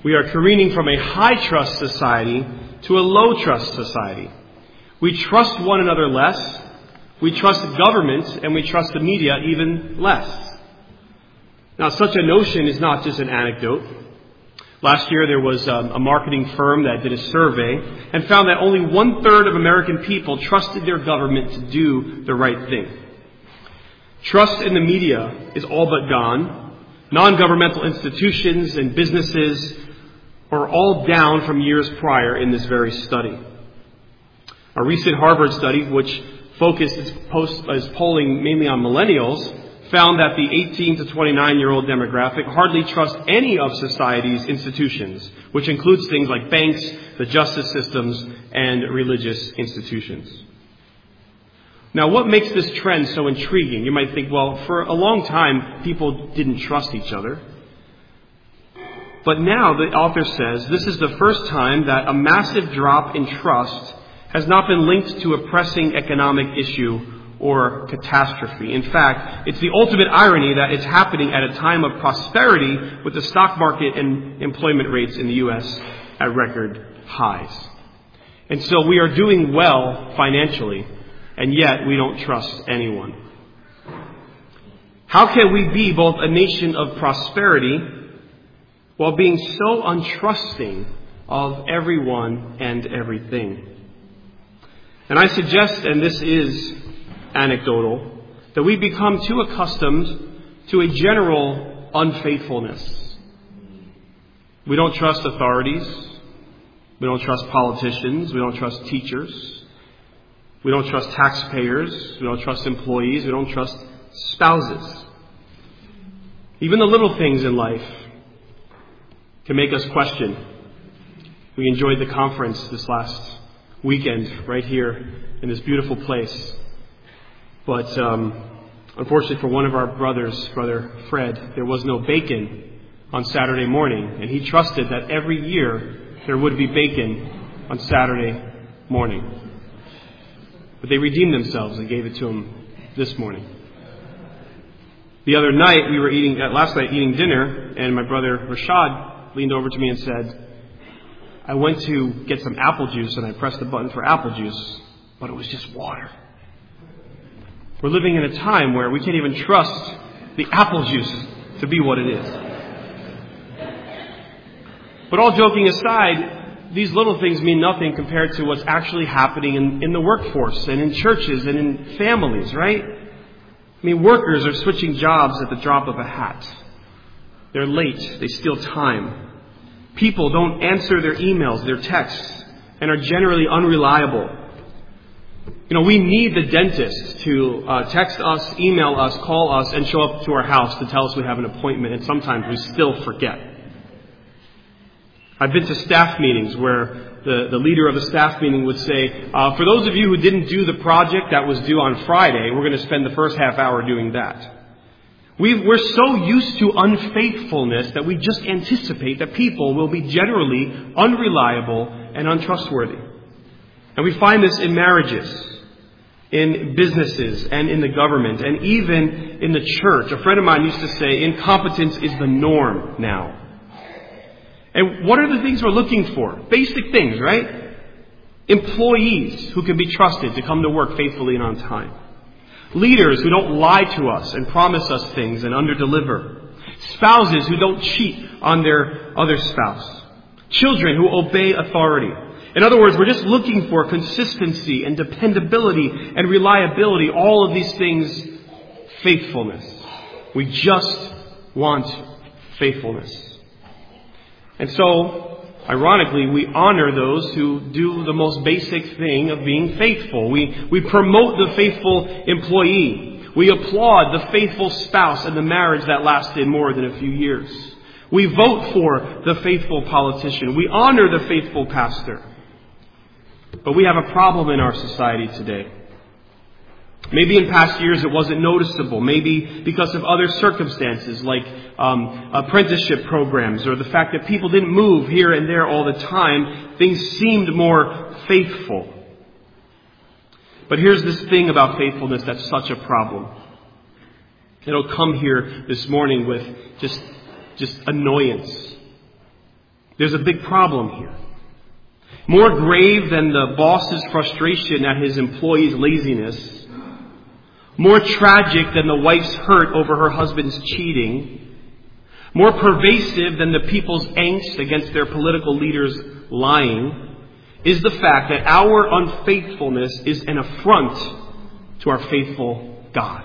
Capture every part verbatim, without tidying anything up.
We are careening from a high-trust society to a low-trust society. We trust one another less. We trust government, and we trust the media even less. Now, such a notion is not just an anecdote. Last year, there was um, a marketing firm that did a survey and found that only one-third of American people trusted their government to do the right thing. Trust in the media is all but gone. Non-governmental institutions and businesses are all down from years prior in this very study. A recent Harvard study, which focused its, post, its polling mainly on millennials, found that the eighteen to twenty-nine-year-old demographic hardly trust any of society's institutions, which includes things like banks, the justice systems, and religious institutions. Now, what makes this trend so intriguing? You might think, well, for a long time, people didn't trust each other. But now, the author says, this is the first time that a massive drop in trust has not been linked to a pressing economic issue or catastrophe. In fact, it's the ultimate irony that it's happening at a time of prosperity with the stock market and employment rates in the U S at record highs. And so we are doing well financially, and yet we don't trust anyone. How can we be both a nation of prosperity while being so untrusting of everyone and everything? And I suggest, and this is anecdotal, that we become too accustomed to a general unfaithfulness. We don't trust authorities. We don't trust politicians. We don't trust teachers. We don't trust taxpayers. We don't trust employees. We don't trust spouses. Even the little things in life can make us question. We enjoyed the conference this last weekend right here in this beautiful place. But um, unfortunately for one of our brothers, Brother Fred, there was no bacon on Saturday morning. And he trusted that every year there would be bacon on Saturday morning. But they redeemed themselves and gave it to him this morning. The other night, we were eating, uh, last night eating dinner, and my brother Rashad leaned over to me and said, I went to get some apple juice and I pressed the button for apple juice, but it was just water. We're living in a time where we can't even trust the apple juice to be what it is. But all joking aside, these little things mean nothing compared to what's actually happening in, in the workforce and in churches and in families, right? I mean, workers are switching jobs at the drop of a hat. They're late. They steal time. People don't answer their emails, their texts, and are generally unreliable. You know, we need the dentist to uh, text us, email us, call us, and show up to our house to tell us we have an appointment, and sometimes we still forget. I've been to staff meetings where the, the leader of the staff meeting would say, uh, for those of you who didn't do the project that was due on Friday, we're going to spend the first half hour doing that. We've, we're so used to unfaithfulness that we just anticipate that people will be generally unreliable and untrustworthy. And we find this in marriages, in businesses, and in the government, and even in the church. A friend of mine used to say, incompetence is the norm now. And what are the things we're looking for? Basic things, right? Employees who can be trusted to come to work faithfully and on time. Leaders who don't lie to us and promise us things and underdeliver. Spouses who don't cheat on their other spouse. Children who obey authority. In other words, we're just looking for consistency and dependability and reliability. All of these things, faithfulness. We just want faithfulness. And so, ironically, we honor those who do the most basic thing of being faithful. We, we promote the faithful employee. We applaud the faithful spouse and the marriage that lasted more than a few years. We vote for the faithful politician. We honor the faithful pastor. But we have a problem in our society today. Maybe in past years it wasn't noticeable. Maybe because of other circumstances like um, apprenticeship programs or the fact that people didn't move here and there all the time, things seemed more faithful. But here's this thing about faithfulness that's such a problem. It'll come here this morning with just, just annoyance. There's a big problem here. More grave than the boss's frustration at his employee's laziness, more tragic than the wife's hurt over her husband's cheating, more pervasive than the people's angst against their political leaders lying, is the fact that our unfaithfulness is an affront to our faithful God.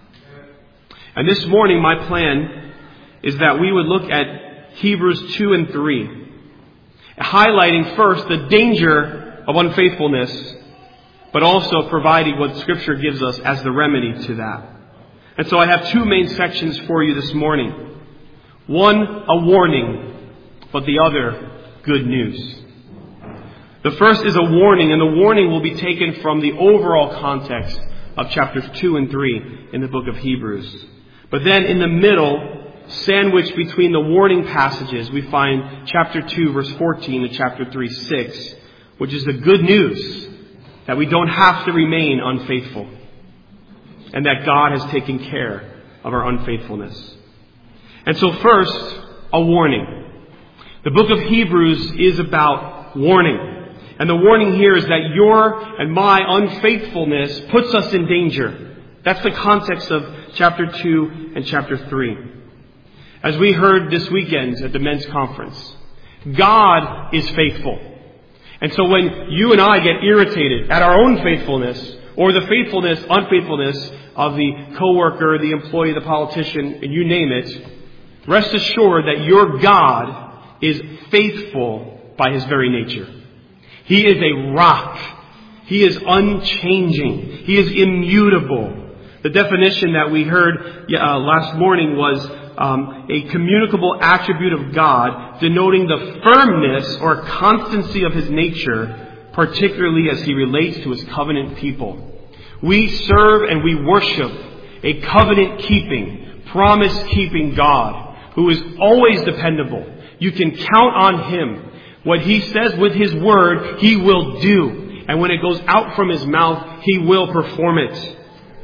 And this morning, my plan is that we would look at Hebrews two and three, highlighting first the danger of unfaithfulness, but also providing what Scripture gives us as the remedy to that. And so I have two main sections for you this morning. One, a warning, but the other, good news. The first is a warning, and the warning will be taken from the overall context of chapters two and three in the book of Hebrews. But then in the middle, sandwiched between the warning passages, we find chapter two, verse fourteen, and chapter three, six, which is the good news that we don't have to remain unfaithful, and that God has taken care of our unfaithfulness. And so first, a warning. The book of Hebrews is about warning. And the warning here is that your and my unfaithfulness puts us in danger. That's the context of chapter two and chapter three. As we heard this weekend at the men's conference, God is faithful. And so when you and I get irritated at our own faithfulness, or the faithfulness, unfaithfulness of the coworker, the employee, the politician, and you name it, rest assured that your God is faithful by His very nature. He is a rock. He is unchanging. He is immutable. The definition that we heard uh, last morning was um, a communicable attribute of God, denoting the firmness or constancy of His nature, particularly as He relates to His covenant people. We serve and we worship a covenant-keeping, promise-keeping God who is always dependable. You can count on Him. What He says with His word, He will do. And when it goes out from His mouth, He will perform it.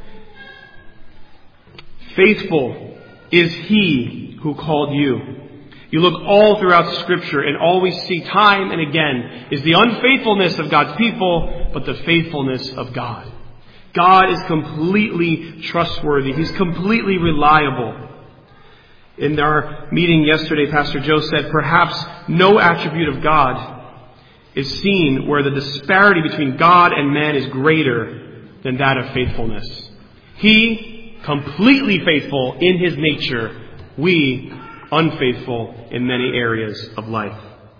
Faithful is He who called you. You look all throughout Scripture, and all we see time and again is the unfaithfulness of God's people, but the faithfulness of God. God is completely trustworthy. He's completely reliable. In our meeting yesterday, Pastor Joe said, perhaps no attribute of God is seen where the disparity between God and man is greater than that of faithfulness. He, completely faithful in His nature, we, unfaithful in many areas of life.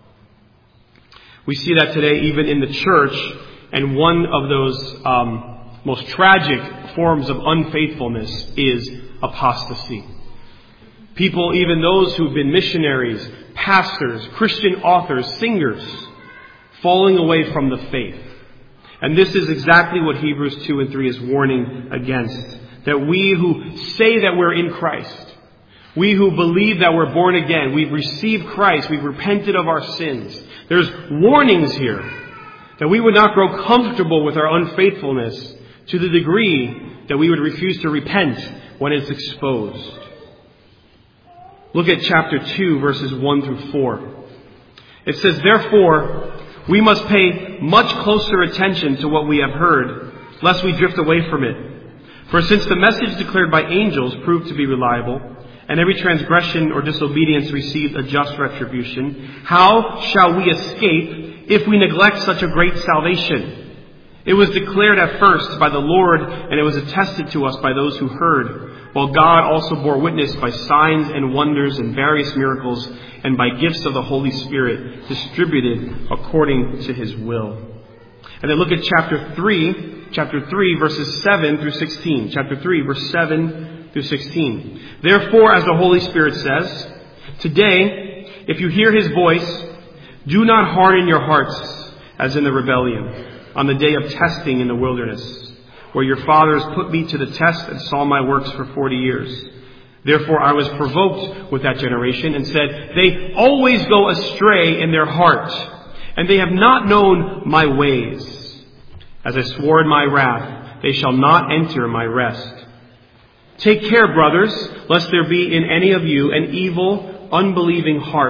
We see that today even in the church, and one of those um, most tragic forms of unfaithfulness is apostasy. People, even those who've been missionaries, pastors, Christian authors, singers, falling away from the faith. And this is exactly what Hebrews two and three is warning against. That we who say that we're in Christ, we who believe that we're born again, we've received Christ, we've repented of our sins. There's warnings here that we would not grow comfortable with our unfaithfulness to the degree that we would refuse to repent when it's exposed. Look at chapter two, verses one through four. It says, therefore, we must pay much closer attention to what we have heard, lest we drift away from it. For since the message declared by angels proved to be reliable, and every transgression or disobedience received a just retribution, how shall we escape if we neglect such a great salvation? It was declared at first by the Lord, and it was attested to us by those who heard, while God also bore witness by signs and wonders and various miracles, and by gifts of the Holy Spirit distributed according to His will. And then look at chapter three, chapter three, verses seven through sixteen. Chapter three, verse seven through sixteen. Therefore, as the Holy Spirit says, today, if you hear His voice, do not harden your hearts as in the rebellion, on the day of testing in the wilderness, where your fathers put me to the test and saw my works for forty years. Therefore I was provoked with that generation and said, they always go astray in their heart, and they have not known my ways. As I swore in my wrath, they shall not enter my rest. Take care, brothers, lest there be in any of you an evil, unbelieving heart,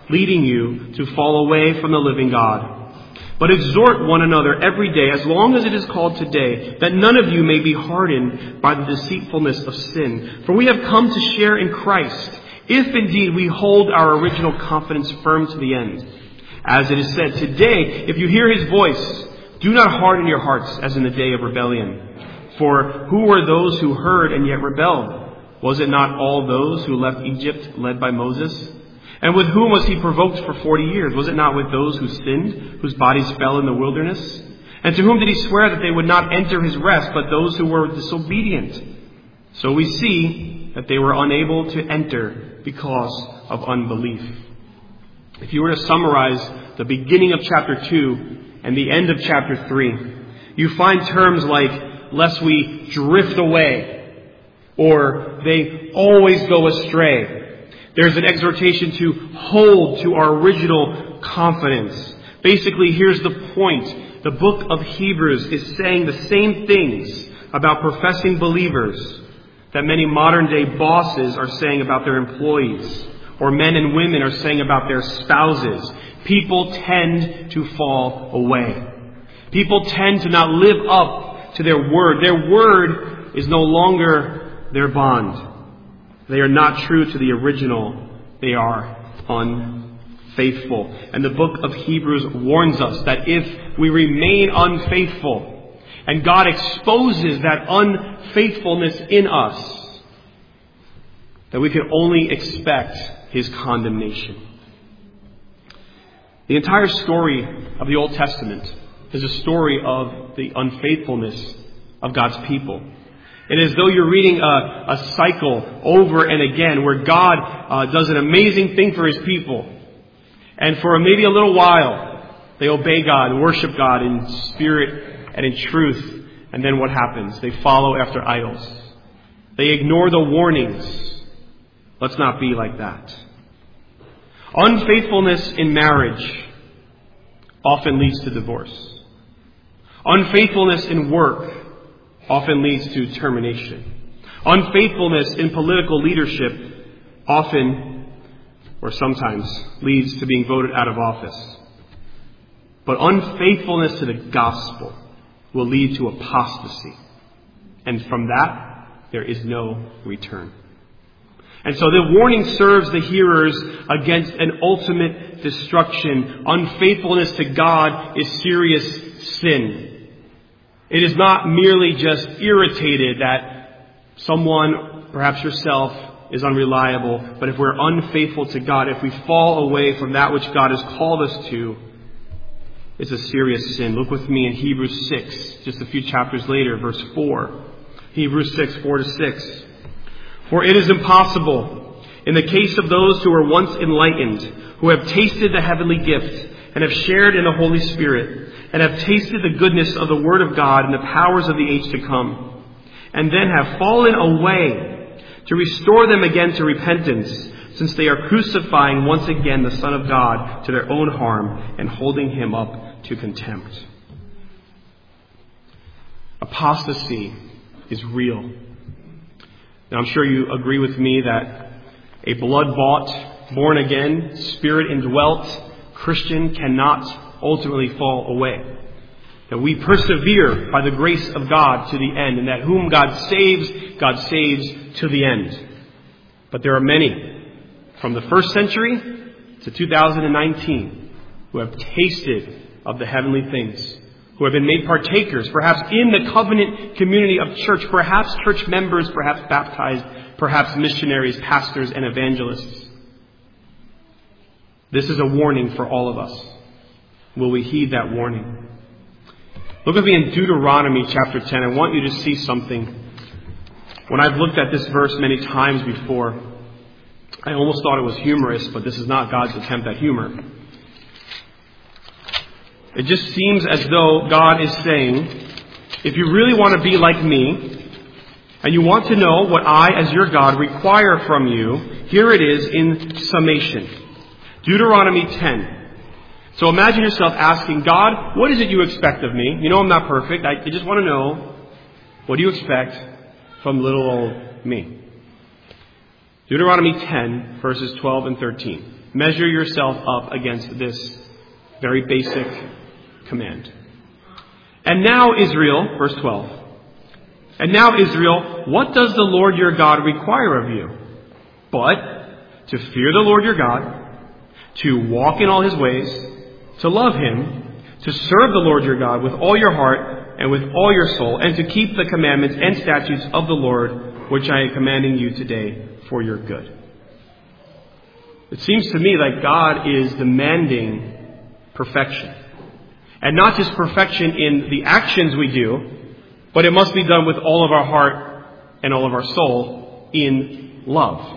leading you to fall away from the living God. But exhort one another every day, as long as it is called today, that none of you may be hardened by the deceitfulness of sin. For we have come to share in Christ, if indeed we hold our original confidence firm to the end. As it is said, today, if you hear his voice, do not harden your hearts as in the day of rebellion. For who were those who heard and yet rebelled? Was it not all those who left Egypt led by Moses? And with whom was he provoked for forty years? Was it not with those who sinned, whose bodies fell in the wilderness? And to whom did he swear that they would not enter his rest, but those who were disobedient? So we see that they were unable to enter because of unbelief. If you were to summarize the beginning of chapter two and the end of chapter three, you find terms like, lest we drift away, or they always go astray. There's an exhortation to hold to our original confidence. Basically, here's the point. The book of Hebrews is saying the same things about professing believers that many modern day bosses are saying about their employees, or men and women are saying about their spouses. People tend to fall away. People tend to not live up to their word. Their word is no longer their bond. They are not true to the original. They are unfaithful. And the book of Hebrews warns us that if we remain unfaithful, and God exposes that unfaithfulness in us, that we can only expect his condemnation. The entire story of the Old Testament is a story of the unfaithfulness of God's people. It is as though you're reading a, a cycle over and again where God uh, does an amazing thing for his people. And for maybe a little while, they obey God, worship God in spirit and in truth. And then what happens? They follow after idols. They ignore the warnings. Let's not be like that. Unfaithfulness in marriage often leads to divorce. Unfaithfulness in work often leads to termination. Unfaithfulness in political leadership often, or sometimes, leads to being voted out of office. But unfaithfulness to the gospel will lead to apostasy. And from that, there is no return. And so the warning serves the hearers against an ultimate destruction. Unfaithfulness to God is serious sin. It is not merely just irritated that someone, perhaps yourself, is unreliable, but if we're unfaithful to God, if we fall away from that which God has called us to, it's a serious sin. Look with me in Hebrews six, just a few chapters later, verse four. Hebrews six, four to six. For it is impossible, in the case of those who were once enlightened, who have tasted the heavenly gift, and have shared in the Holy Spirit, and have tasted the goodness of the Word of God and the powers of the age to come, and then have fallen away, to restore them again to repentance, since they are crucifying once again the Son of God to their own harm and holding him up to contempt. Apostasy is real. Now, I'm sure you agree with me that a blood-bought, born-again, Spirit-indwelt Christian cannot ultimately fall away. That we persevere by the grace of God to the end, and that whom God saves, God saves to the end. But there are many, from the first century to two thousand nineteen, who have tasted of the heavenly things, who have been made partakers, perhaps in the covenant community of church, perhaps church members, perhaps baptized, perhaps missionaries, pastors, and evangelists. This is a warning for all of us. Will we heed that warning? Look with me in Deuteronomy chapter ten. I want you to see something. When I've looked at this verse many times before, I almost thought it was humorous, but this is not God's attempt at humor. It just seems as though God is saying, if you really want to be like me, and you want to know what I, as your God, require from you, here it is in summation. Deuteronomy ten. So imagine yourself asking, God, what is it you expect of me? You know I'm not perfect. I just want to know, what do you expect from little old me? Deuteronomy ten, verses twelve and thirteen. Measure yourself up against this very basic command. And now, Israel, verse twelve. And now, Israel, what does the Lord your God require of you? But to fear the Lord your God, to walk in all his ways, to love him, to serve the Lord your God with all your heart and with all your soul, and to keep the commandments and statutes of the Lord, which I am commanding you today for your good. It seems to me like God is demanding perfection. And not just perfection in the actions we do, but it must be done with all of our heart and all of our soul in love.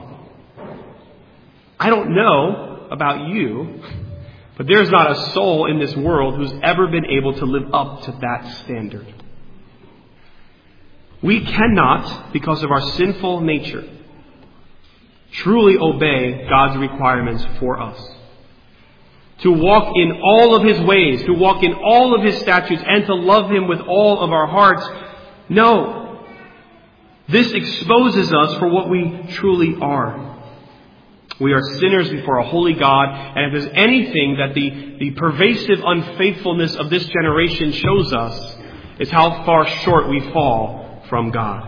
I don't know about you, but there's not a soul in this world who's ever been able to live up to that standard. We cannot, because of our sinful nature, truly obey God's requirements for us. To walk in all of his ways, to walk in all of his statutes, and to love him with all of our hearts. No. This exposes us for what we truly are. We are sinners before a holy God, and if there's anything that the, the pervasive unfaithfulness of this generation shows us, is how far short we fall from God.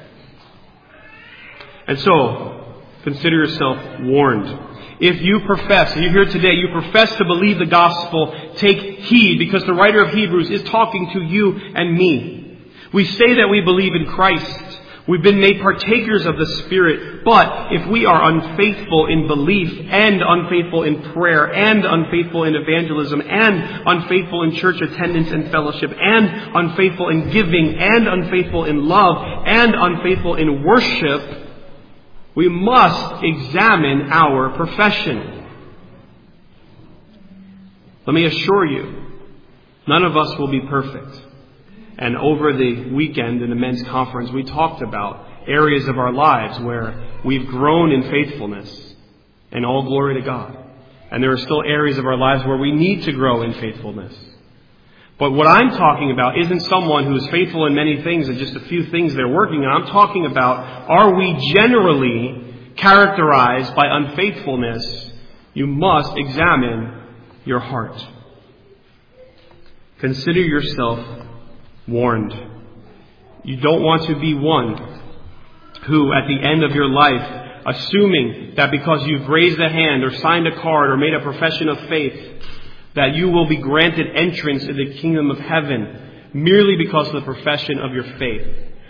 And so, consider yourself warned. If you profess, if you're here today, you profess to believe the gospel, take heed, because the writer of Hebrews is talking to you and me. We say that we believe in Christ. We've been made partakers of the Spirit. But if we are unfaithful in belief, and unfaithful in prayer, and unfaithful in evangelism, and unfaithful in church attendance and fellowship, and unfaithful in giving, and unfaithful in love, and unfaithful in worship, we must examine our profession. Let me assure you, none of us will be perfect. And over the weekend in the men's conference, we talked about areas of our lives where we've grown in faithfulness, and all glory to God. And there are still areas of our lives where we need to grow in faithfulness. But what I'm talking about isn't someone who is faithful in many things and just a few things they're working on. I'm talking about, are we generally characterized by unfaithfulness? You must examine your heart. Consider yourself warned. You don't want to be one who, at the end of your life, assuming that because you've raised a hand or signed a card or made a profession of faith, that you will be granted entrance into the kingdom of heaven merely because of the profession of your faith,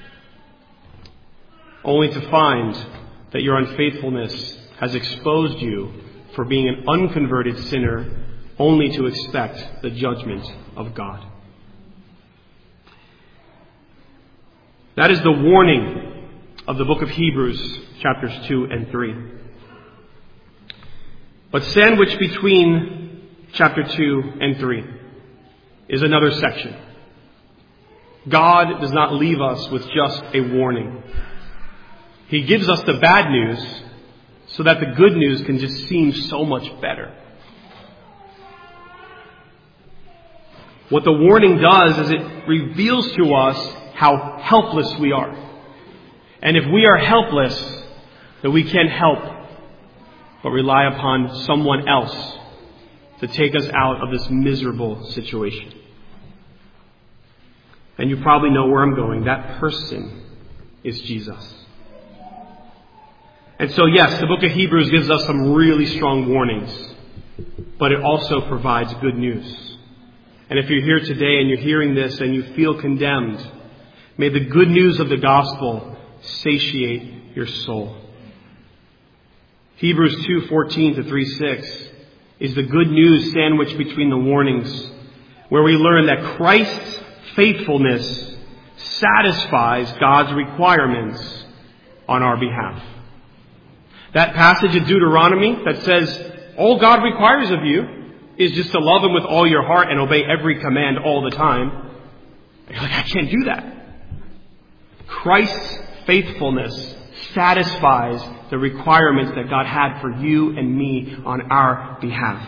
only to find that your unfaithfulness has exposed you for being an unconverted sinner, only to expect the judgment of God. That is the warning of the book of Hebrews, chapters two and three. But sandwiched between chapter two and three is another section. God does not leave us with just a warning. He gives us the bad news so that the good news can just seem so much better. What the warning does is it reveals to us how helpless we are. And if we are helpless, then we can't help but rely upon someone else to take us out of this miserable situation. And you probably know where I'm going. That person is Jesus. And so, yes, the book of Hebrews gives us some really strong warnings, but it also provides good news. And if you're here today and you're hearing this and you feel condemned, may the good news of the gospel satiate your soul. Hebrews two fourteen to three six is the good news sandwiched between the warnings, where we learn that Christ's faithfulness satisfies God's requirements on our behalf. That passage of Deuteronomy that says all God requires of you is just to love him with all your heart and obey every command all the time. You're like, I can't do that. Christ's faithfulness satisfies the requirements that God had for you and me on our behalf.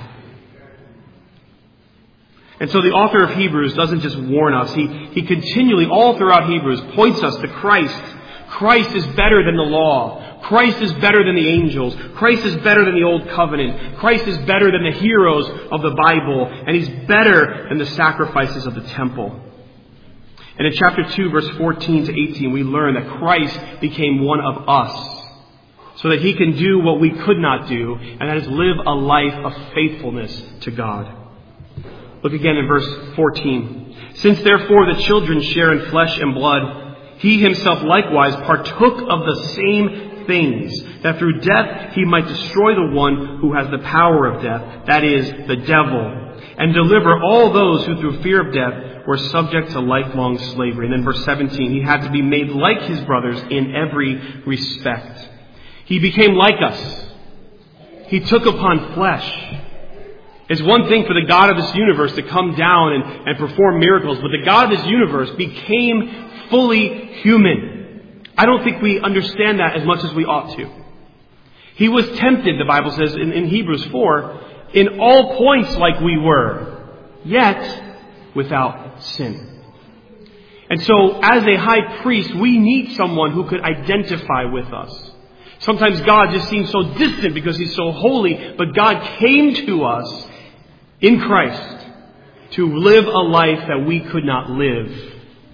And so the author of Hebrews doesn't just warn us. He, he continually, all throughout Hebrews, points us to Christ. Christ is better than the law. Christ is better than the angels. Christ is better than the old covenant. Christ is better than the heroes of the Bible. And He's better than the sacrifices of the temple. And in chapter two, verse fourteen to eighteen, we learn that Christ became one of us so that He can do what we could not do, and that is live a life of faithfulness to God. Look again in verse fourteen. Since therefore the children share in flesh and blood, He Himself likewise partook of the same things, that through death He might destroy the one who has the power of death, that is, the devil, and deliver all those who through fear of death were subject to lifelong slavery. And then verse seventeen, He had to be made like His brothers in every respect. He became like us. He took upon flesh. It's one thing for the God of this universe to come down and, and perform miracles, but the God of this universe became fully human. I don't think we understand that as much as we ought to. He was tempted, the Bible says in, in Hebrews four, in all points like we were, yet without sin. And so, as a high priest, we need someone who could identify with us. Sometimes God just seems so distant because He's so holy, but God came to us in Christ to live a life that we could not live.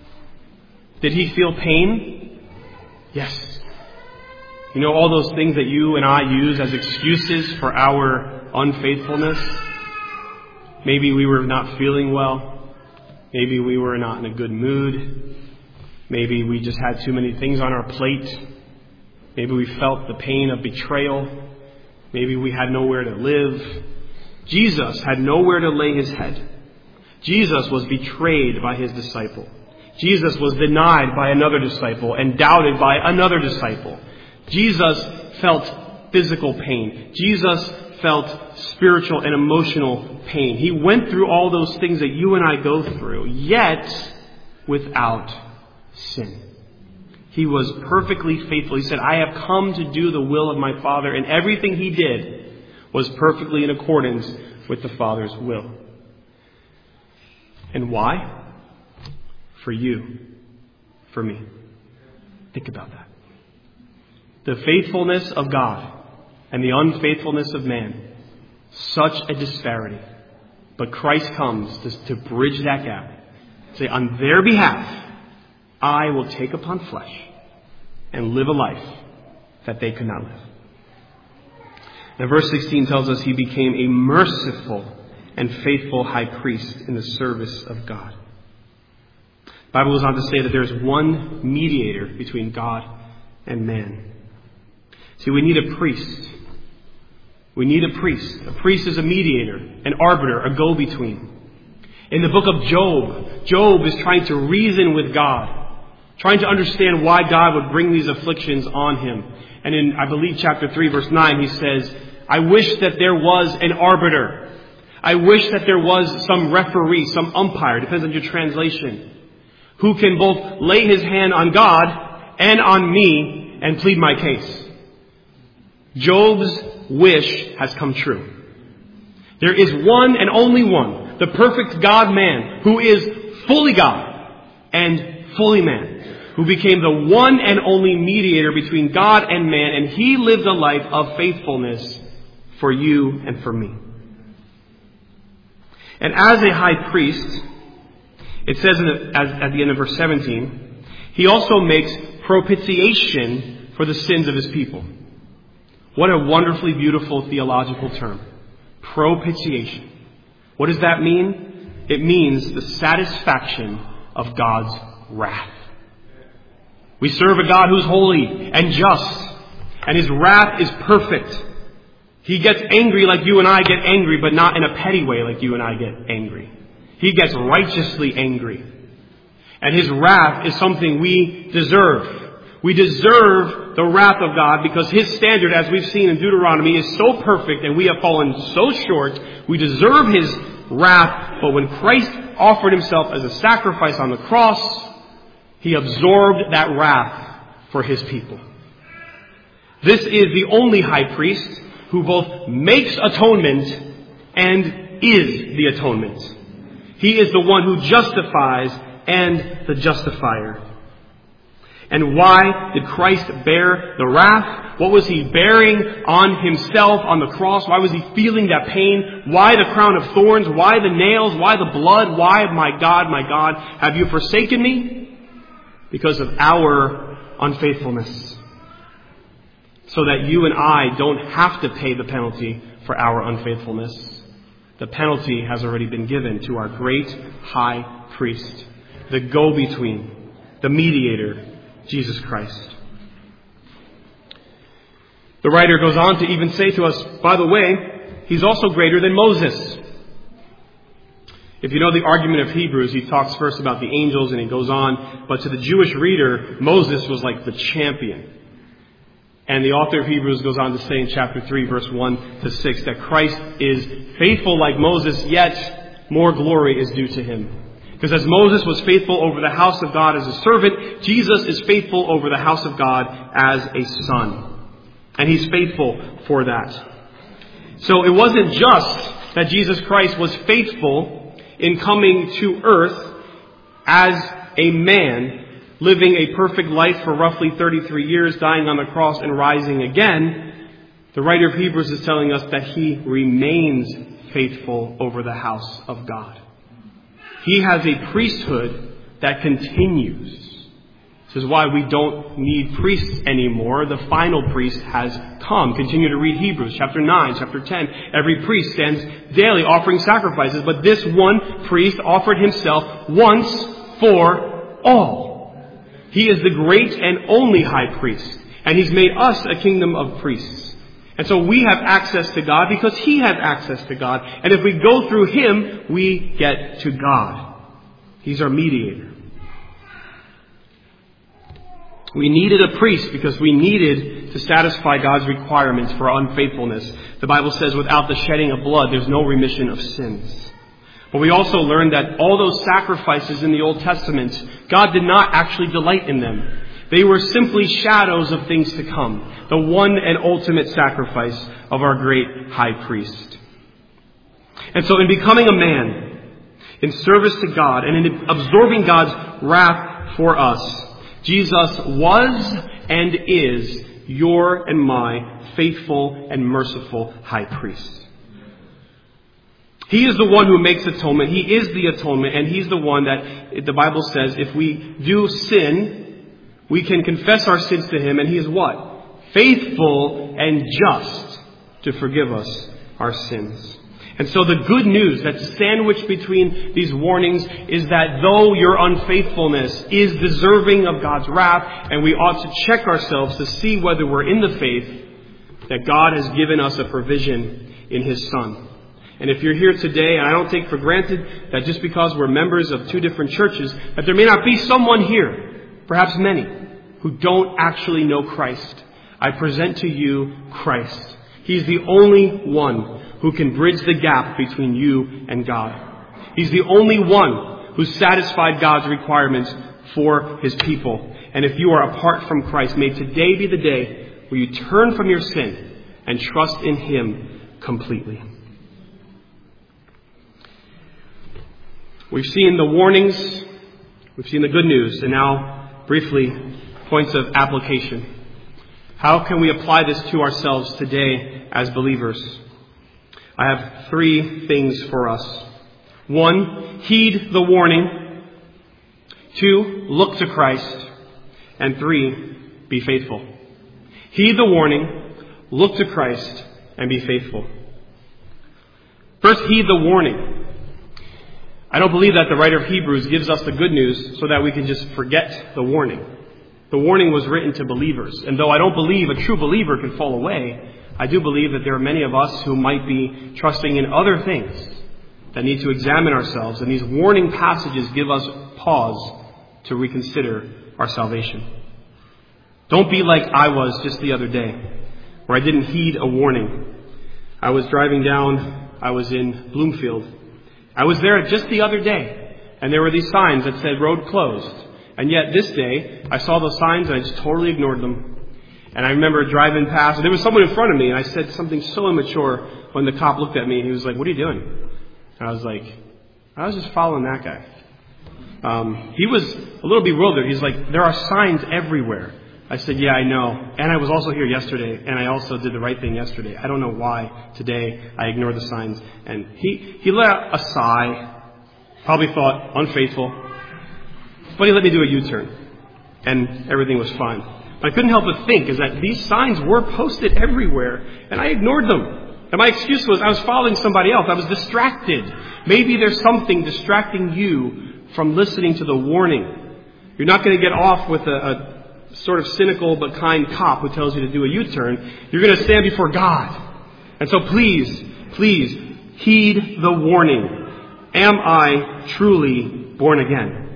Did He feel pain? Yes. You know, all those things that you and I use as excuses for our unfaithfulness. Maybe we were not feeling well. Maybe we were not in a good mood. Maybe we just had too many things on our plate. Maybe we felt the pain of betrayal. Maybe we had nowhere to live. Jesus had nowhere to lay His head. Jesus was betrayed by His disciple. Jesus was denied by another disciple and doubted by another disciple. Jesus felt physical pain. Jesus felt spiritual and emotional pain. He went through all those things that you and I go through, yet without sin. He was perfectly faithful. He said, I have come to do the will of my Father, and everything He did was perfectly in accordance with the Father's will. And why? For you. For me. Think about that. The faithfulness of God and the unfaithfulness of man. Such a disparity. But Christ comes to, to bridge that gap. Say, on their behalf, I will take upon flesh and live a life that they could not live. Now verse sixteen tells us He became a merciful and faithful high priest in the service of God. The Bible goes on to say that there is one mediator between God and man. See, we need a priest. We need a priest. A priest is a mediator, an arbiter, a go-between. In the book of Job, Job is trying to reason with God, trying to understand why God would bring these afflictions on him. And in, I believe, chapter three, verse nine, he says, I wish that there was an arbiter. I wish that there was some referee, some umpire, depends on your translation, who can both lay his hand on God and on me and plead my case. Job's wish has come true. There is one and only one, the perfect God-man, who is fully God and fully man, who became the one and only mediator between God and man, and He lived a life of faithfulness for you and for me. And as a high priest, it says in the, as, at the end of verse seventeen, He also makes propitiation for the sins of His people. What a wonderfully beautiful theological term. Propitiation. What does that mean? It means the satisfaction of God's wrath. We serve a God who's holy and just, and His wrath is perfect. He gets angry like you and I get angry, but not in a petty way like you and I get angry. He gets righteously angry. And His wrath is something we deserve. We deserve the wrath of God because His standard, as we've seen in Deuteronomy, is so perfect and we have fallen so short. We deserve His wrath, but when Christ offered Himself as a sacrifice on the cross, He absorbed that wrath for His people. This is the only high priest who both makes atonement and is the atonement. He is the one who justifies and the justifier. And why did Christ bear the wrath? What was he bearing on himself on the cross? Why was he feeling that pain? Why the crown of thorns? Why the nails? Why the blood? Why, my God, my God, have you forsaken me? Because of our unfaithfulness. So that you and I don't have to pay the penalty for our unfaithfulness. The penalty has already been given to our great high priest, the go-between, the mediator, Jesus Christ. The writer goes on to even say to us, by the way, he's also greater than Moses. If you know the argument of Hebrews, he talks first about the angels and he goes on. But to the Jewish reader, Moses was like the champion. And the author of Hebrews goes on to say in chapter three, verse one to six, that Christ is faithful like Moses, yet more glory is due to him. Because as Moses was faithful over the house of God as a servant, Jesus is faithful over the house of God as a son. And he's faithful for that. So it wasn't just that Jesus Christ was faithful in coming to earth as a man, living a perfect life for roughly thirty-three years, dying on the cross and rising again. The writer of Hebrews is telling us that he remains faithful over the house of God. He has a priesthood that continues. This is why we don't need priests anymore. The final priest has come. Continue to read Hebrews chapter nine, chapter ten. Every priest stands daily offering sacrifices, but this one priest offered himself once for all. He is the great and only high priest, and he's made us a kingdom of priests. And so we have access to God because he has access to God. And if we go through him, we get to God. He's our mediator. We needed a priest because we needed to satisfy God's requirements for unfaithfulness. The Bible says without the shedding of blood, there's no remission of sins. But we also learned that all those sacrifices in the Old Testament, God did not actually delight in them. They were simply shadows of things to come. The one and ultimate sacrifice of our great high priest. And so in becoming a man, in service to God, and in absorbing God's wrath for us, Jesus was and is your and my faithful and merciful high priest. He is the one who makes atonement. He is the atonement, and he's the one that the Bible says if we do sin, we can confess our sins to him, and he is what? Faithful and just to forgive us our sins. And so the good news that's sandwiched between these warnings is that though your unfaithfulness is deserving of God's wrath, and we ought to check ourselves to see whether we're in the faith, that God has given us a provision in his Son. And if you're here today, and I don't take for granted that just because we're members of two different churches, that there may not be someone here, perhaps many, who don't actually know Christ. I present to you Christ. He's the only one who can bridge the gap between you and God. He's the only one who satisfied God's requirements for his people. And if you are apart from Christ, may today be the day where you turn from your sin and trust in him completely. We've seen the warnings, we've seen the good news, and now, briefly, points of application. How can we apply this to ourselves today as believers? I have three things for us. One, heed the warning. Two, look to Christ. And three, be faithful. Heed the warning, look to Christ, and be faithful. First, heed the warning. I don't believe that the writer of Hebrews gives us the good news so that we can just forget the warning. The warning was written to believers. And though I don't believe a true believer can fall away, I do believe that there are many of us who might be trusting in other things that need to examine ourselves. And these warning passages give us pause to reconsider our salvation. Don't be like I was just the other day, where I didn't heed a warning. I was driving down, I was in Bloomfield. I was there just the other day, and there were these signs that said road closed. And yet this day, I saw those signs and I just totally ignored them. And I remember driving past, and there was someone in front of me, and I said something so immature when the cop looked at me, and he was like, "What are you doing?" And I was like, "I was just following that guy." Um, he was a little bewildered. He's like, there are signs everywhere. I said, yeah, I know. And I was also here yesterday, and I also did the right thing yesterday. I don't know why today I ignored the signs. And he, he let out a sigh, probably thought, unfaithful. But he let me do a U-turn, and everything was fine. But I couldn't help but think is that these signs were posted everywhere, and I ignored them. And my excuse was I was following somebody else. I was distracted. Maybe there's something distracting you from listening to the warning. You're not going to get off with a, a sort of cynical but kind cop who tells you to do a U-turn. You're going to stand before God. And so please, please heed the warning. Am I truly born again?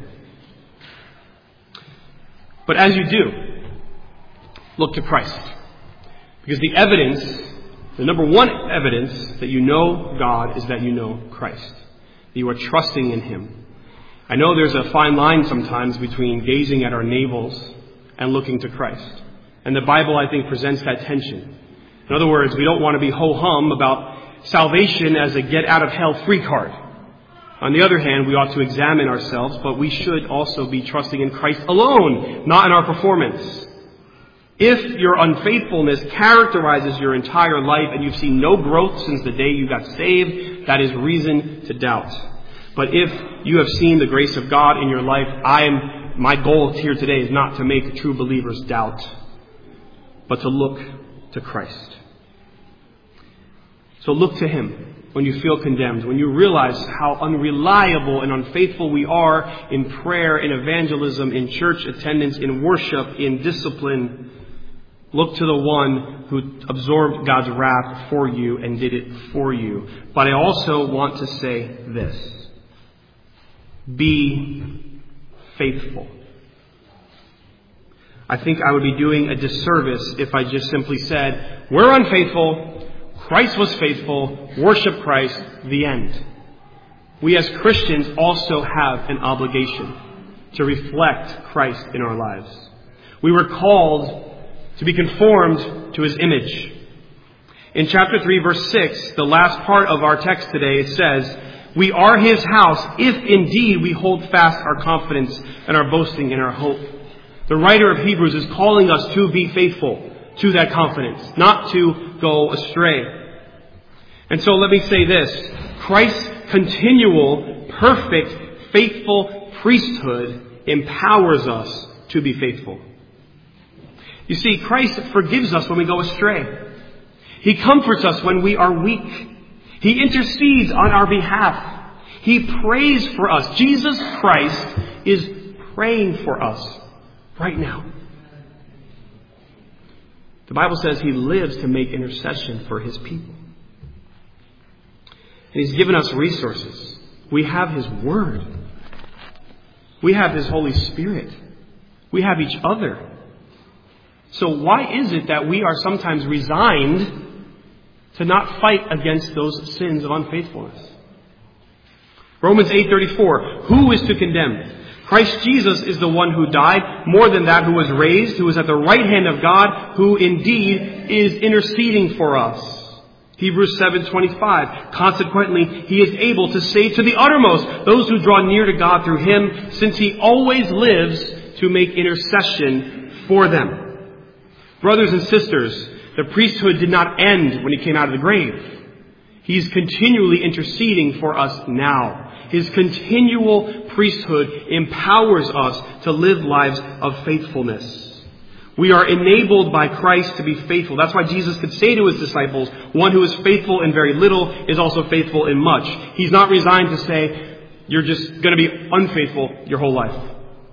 But as you do, look to Christ. Because the evidence, the number one evidence that you know God is that you know Christ. That you are trusting in Him. I know there's a fine line sometimes between gazing at our navels and looking to Christ. And the Bible, I think, presents that tension. In other words, we don't want to be ho-hum about salvation as a get-out-of-hell-free card. On the other hand, we ought to examine ourselves, but we should also be trusting in Christ alone, not in our performance. If your unfaithfulness characterizes your entire life and you've seen no growth since the day you got saved, that is reason to doubt. But if you have seen the grace of God in your life, I am My goal here today is not to make true believers doubt, but to look to Christ. So look to Him when you feel condemned, when you realize how unreliable and unfaithful we are in prayer, in evangelism, in church attendance, in worship, in discipline. Look to the one who absorbed God's wrath for you and did it for you. But I also want to say this. Be faithful. I think I would be doing a disservice if I just simply said, we're unfaithful, Christ was faithful, worship Christ, the end. We as Christians also have an obligation to reflect Christ in our lives. We were called to be conformed to His image. In chapter three, verse six, the last part of our text today, it says, we are His house if indeed we hold fast our confidence and our boasting in our hope. The writer of Hebrews is calling us to be faithful to that confidence, not to go astray. And so let me say this. Christ's continual, perfect, faithful priesthood empowers us to be faithful. You see, Christ forgives us when we go astray. He comforts us when we are weak. He intercedes on our behalf. He prays for us. Jesus Christ is praying for us right now. The Bible says He lives to make intercession for His people. And He's given us resources. We have His Word. We have His Holy Spirit. We have each other. So why is it that we are sometimes resigned to not fight against those sins of unfaithfulness? Romans eight thirty-four. Who is to condemn? Christ Jesus is the one who died, more than that, who was raised, who is at the right hand of God, who indeed is interceding for us. Hebrews seven twenty-five. Consequently, He is able to save to the uttermost those who draw near to God through Him, since He always lives to make intercession for them. Brothers and sisters, the priesthood did not end when He came out of the grave. He's continually interceding for us now. His continual priesthood empowers us to live lives of faithfulness. We are enabled by Christ to be faithful. That's why Jesus could say to His disciples, one who is faithful in very little is also faithful in much. He's not resigned to say, you're just going to be unfaithful your whole life.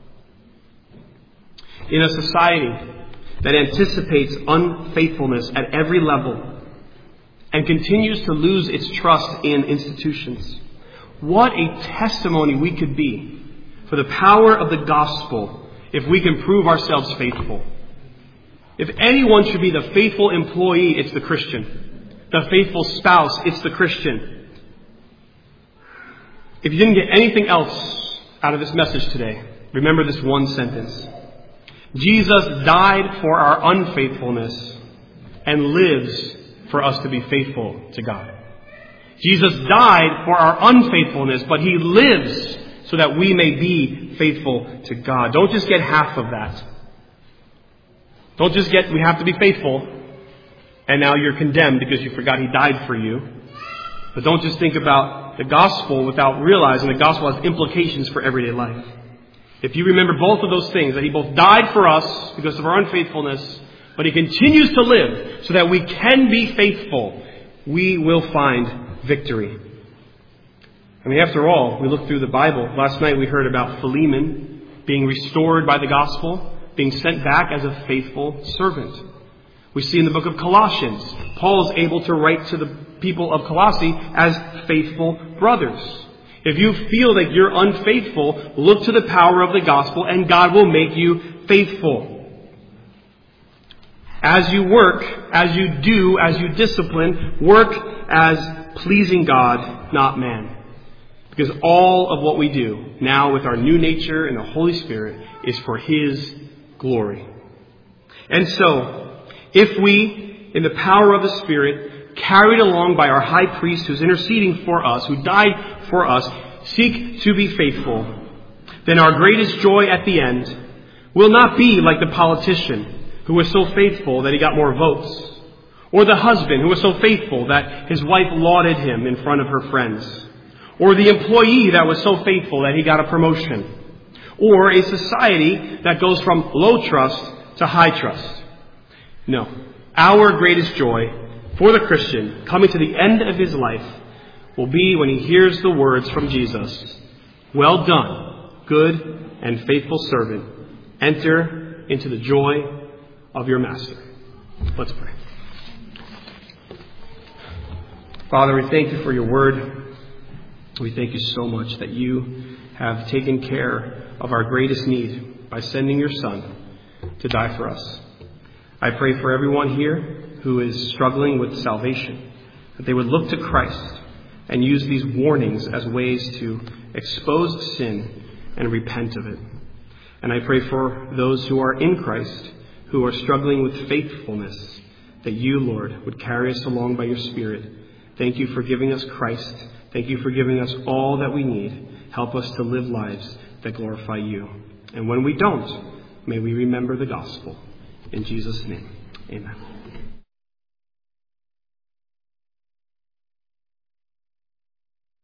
In a society that anticipates unfaithfulness at every level and continues to lose its trust in institutions, what a testimony we could be for the power of the gospel if we can prove ourselves faithful. If anyone should be the faithful employee, it's the Christian. The faithful spouse, it's the Christian. If you didn't get anything else out of this message today, remember this one sentence. Jesus died for our unfaithfulness and lives for us to be faithful to God. Jesus died for our unfaithfulness, but He lives so that we may be be faithful to God. Don't just get half of that. Don't just get, we have to be faithful, and now you're condemned because you forgot He died for you. But don't just think about the gospel without realizing the gospel has implications for everyday life. If you remember both of those things, that He both died for us because of our unfaithfulness, but He continues to live so that we can be faithful, we will find victory. I mean, after all, we look through the Bible. Last night we heard about Philemon being restored by the gospel, being sent back as a faithful servant. We see in the book of Colossians, Paul is able to write to the people of Colossae as faithful brothers. If you feel that you're unfaithful, look to the power of the gospel and God will make you faithful. As you work, as you do, as you discipline, work as pleasing God, not man. Because all of what we do now with our new nature and the Holy Spirit is for His glory. And so, if we, in the power of the Spirit, carried along by our high priest who's interceding for us, who died for us, seek to be faithful, then our greatest joy at the end will not be like the politician who was so faithful that he got more votes, or the husband who was so faithful that his wife lauded him in front of her friends, or the employee that was so faithful that he got a promotion, or a society that goes from low trust to high trust. No. Our greatest joy for the Christian coming to the end of his life will be when he hears the words from Jesus, "Well done, good and faithful servant. Enter into the joy of your master." Let's pray. Father, we thank you for your word. We thank you so much that you have taken care of our greatest need by sending your Son to die for us. I pray for everyone here who is struggling with salvation, that they would look to Christ and use these warnings as ways to expose sin and repent of it. And I pray for those who are in Christ, who are struggling with faithfulness, that you, Lord, would carry us along by your Spirit. Thank you for giving us Christ. Thank you for giving us all that we need. Help us to live lives that glorify you. And when we don't, may we remember the gospel. In Jesus' name, amen.